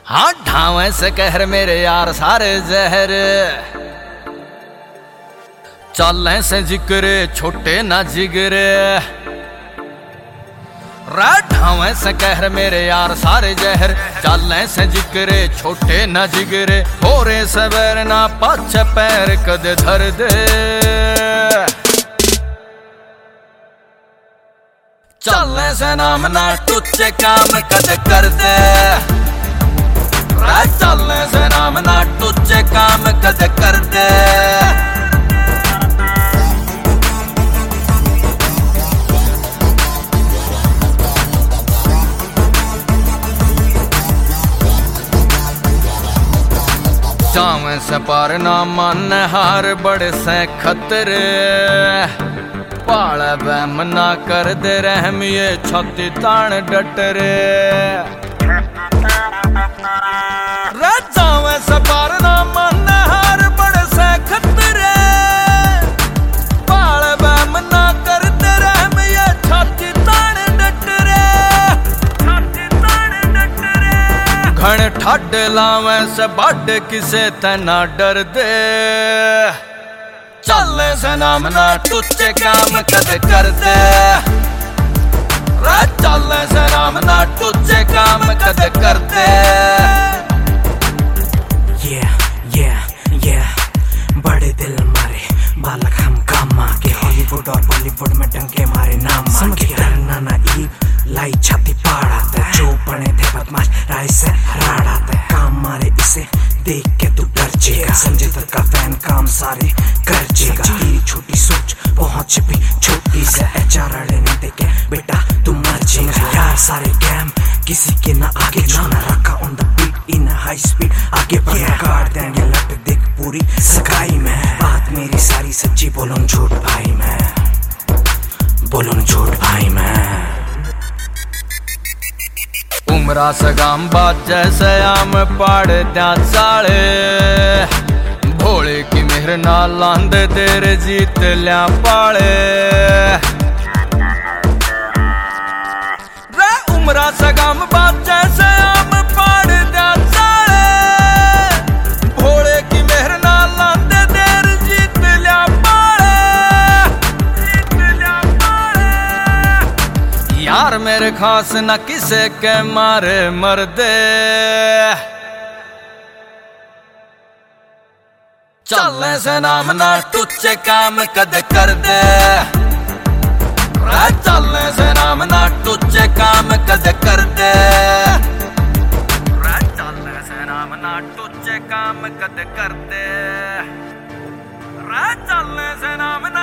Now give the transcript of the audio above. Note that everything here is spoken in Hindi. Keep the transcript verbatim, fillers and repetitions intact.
हाँ ढावे से कहर मेरे यार सारे जहर, चलें से जिक्रे छोटे ना जिगरे। ढावे से कहर मेरे यार सारे जहर, चलें से जिक्रे छोटे ना जिगरे। होरे सवेर ना पाछ पैर कद धर दे, चलने से नाम ना टूचे काम कद कर दे। चलने से नाम ना टूचे काम कद कर दे। जावे से पार ना मन हार बड़े से खतरे। पाल वहम ना कर दे रहम ये छाती तान डटरे। जावे से पार ना मन हार बड़े से खतरे। पाल वहम ना कर दे रहम ये छाती तान डटरे। छाती तान डटरे। घण ठाड लावे से बाड किसे तना डर दे। चलने से नाम ना टूचे काम कद कर दे। चलने से नाम ना टूचे काम कद कर दे। Yeah, yeah, yeah, बड़े दिल मारे बालक हम काम आगे। हॉलीवुड और बॉलीवुड में डंके मारे नाम आगे। डरना ना ई लाई छाती पाड़ आता है। जो बने थे बदमाश राय से हराड़ आता है। काम मारे इसे देख के तू डर जेगा। संजय दत्त का फैन काम सारे कर जेगा। तेरी छोटी सोच पहुंच भी छोटी से। एचआर ने देखे बेटा तू मर जेगा। यार सारे गैम किसी के ना आगे ना रखा on the beat in high speed. आगे बढ़ काट देंगे लट देख पूरी सगाई में। बात मेरी सारी सच्ची बोलो न झूठ भाई मैं, बोलो न झूठ भाई मैं। उमरा सगाम बात जैसे आम पाड़ द्या चाले। भोले की मेहर ना लांद देर जीत लिया पाले। रे उमरा सगाम बात जैसे आम पाड़ द्या चाले। भोले की मेहर ना लांद देर जीत लिया पाले। जीत लिया पाले। यार मेरे खास न किसे के मारे मर दे। चलने से नाम ना टूचे काम कद कर दे। चलने से नाम ना टूचे काम कद कर दे। चलने से नाम ना टूचे काम कद कर दे। चलने से नाम